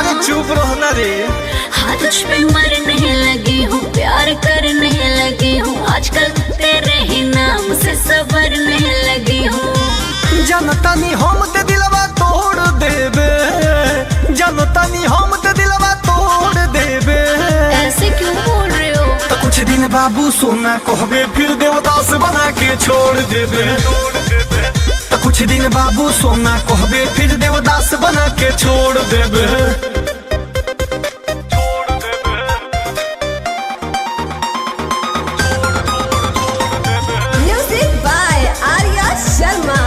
अरे चुप रहो ना रे। हाँ तुझ पे मरने लगी हूँ, प्यार करने लगी हूँ, आजकल तेरे ही नाम से संवरने लगी हूँ। जनता नी हम ते दिलवा तोड़ देबे, जनता नी हम ते दिलवा तोड़ देबे। ऐसे क्यों बोल रहे हो? तो कुछ दिन बाबू सोना कहबे फिर देवदास बना के छोड़ देबे। तो कुछ दिन बाबू सोना कहबे फिर देवदास बना के छोड़ देबे। Music by Arya Sharma.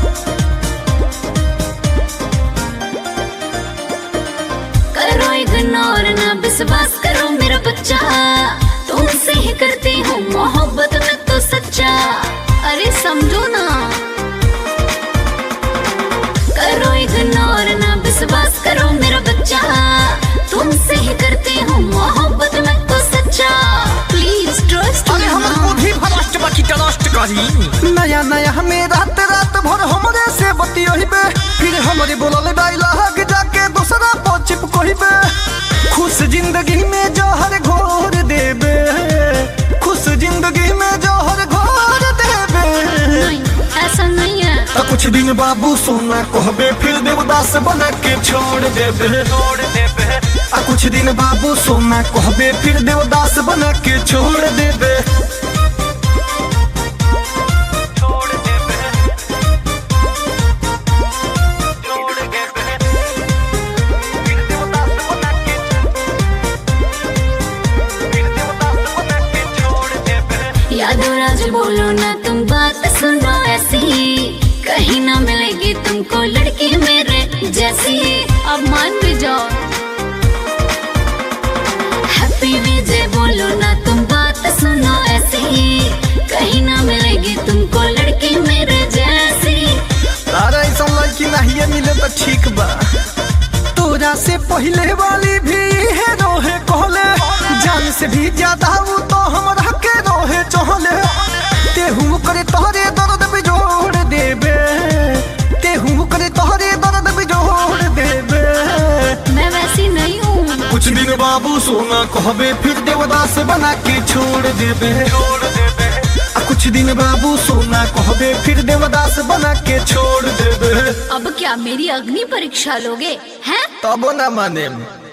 करो इग्नोर ना विश्वास करो मेरा बच्चा, तुमसे ही करती हूँ मोहब्बत में तो सच्चा। अरे समझो ना, करो इग्नोर ना विश्वास करो मेरा बच्चा, तुमसे ही करती हूँ मोहब्बत में तो सच्चा। Please trust. अरे हमर बुद्धि भ्रष्ट बाकी टरस्ट करी। नया नया हमें रात रात भर हमरे से बतियोहिबे, फिर हमरे बोलल डायलॉग जाके दूसरा पर चिपकोहिबे। खुश जिंदगी में जहर घोर देबे, खुश जिंदगी में जहर घोर देबे। नहीं, ऐसा नहीं है। तो कुछ दिन बाबू सोना कहबे फिर देवदास बना के छोड़ देबे। आ कुछ दिन बाबू सोना कहबे फिर देवदास बना के छोड़ देबे। यादव राज बोलो ना तुम बात सुनो ऐसी, कहीं ना मिलेगी तुमको लड़की मेरे जैसी। अब मान भी जाओ। हैप्पी विजय बोलो ना तुम बात सुनो ऐसी, कहीं ना मिलेगी तुमको लड़की मेरे जैसी। तारा ऐसा लड़की नहीं मिले तो ठीक बा। तोरा से पहले वाली भी है रोहे कहले, जान से भी ज्यादा वो तो हमरा के रोहे चहले। तेहू करे तोहरे दर्द भी जोड़ देबे, तेहू करे तोहरे दर्द भी जोड़ देबे। मैं वैसी नहीं हूँ। कुछ दिन बाबू सोना कहबे फिर देवदास बना के छोड़ देबे। आ कुछ दिन बाबू सोना कहबे फिर देवदास बना के छोड़ देबे। अब क्या मेरी अग्नि परीक्षा लोगे हैं? तब ना माने।